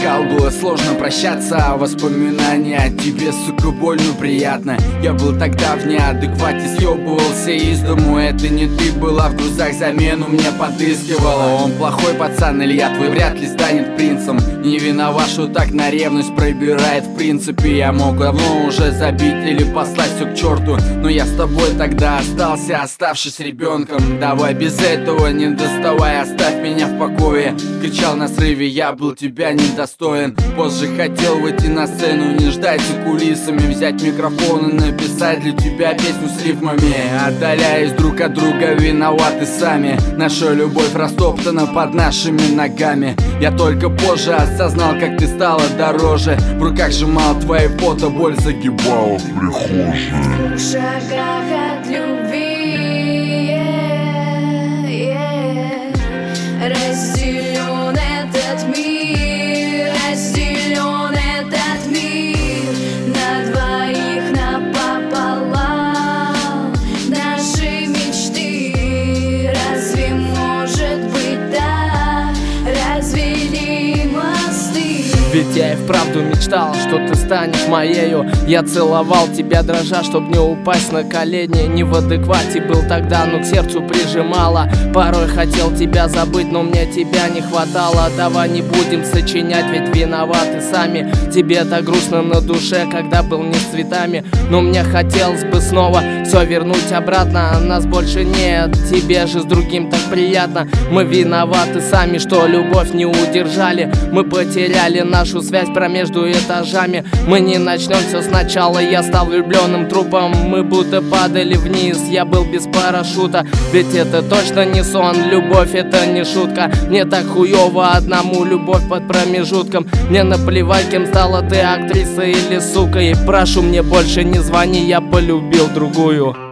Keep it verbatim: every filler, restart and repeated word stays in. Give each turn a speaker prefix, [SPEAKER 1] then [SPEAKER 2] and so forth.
[SPEAKER 1] отпускал, было сложно прощаться. Воспоминания о тебе, сука, больно приятно. Я был тогда в неадеквате, съебывался из дому. Это не ты была, в грузах замену мне подыскивала. Он плохой пацан, Илья твой вряд ли станет принцем. Не виноват, что так на ревность пробирает. В принципе, я мог давно уже забить или послать все к черту, но я с тобой тогда остался, оставшись ребенком. Давай без этого, не доставай, оставь меня в покое. Кричал на срыве, я был тебя недостоин. Позже хотел выйти на сцену, не ждать за кулисами, взять микрофон и написать для тебя песню с рифмами. Отдаляясь друг от друга, виноваты сами. Наша любовь растоптана под нашими ногами. Я только позже осознал, как ты стала дороже. В руках сжимал твои фото, боль загибала в прихожей.
[SPEAKER 2] В шагах от любви, yeah, yeah. Разделен этот мир, разделен этот мир на двоих напополам. Наши мечты, разве может быть так? Развели мосты.
[SPEAKER 3] Ведь я и вправду мечтал, что ты станешь моею. Я целовал тебя дрожа, чтоб не упасть на колени. Не в адеквате был тогда, но к сердцу прижимала. Порой хотел тебя забыть, но мне тебя не хватало. Давай не будем сочинять, ведь виноваты сами. Тебе так грустно на душе, когда был не с цветами. Но мне хотелось бы снова все вернуть обратно. Нас больше нет, тебе же с другим так приятно. Мы виноваты сами, что любовь не удержали. Мы потеряли нашу связь промежду этажами. Мы не начнем все сначала, я стал влюбленным трупом. Мы будто падали вниз, я был без парашюта. Ведь это точно не сон, любовь это не шутка. Мне так хуёво одному, любовь под промежутком. Мне наплевать, кем стала ты, актриса или сукой. Прошу, мне больше не звони, я полюбил другую.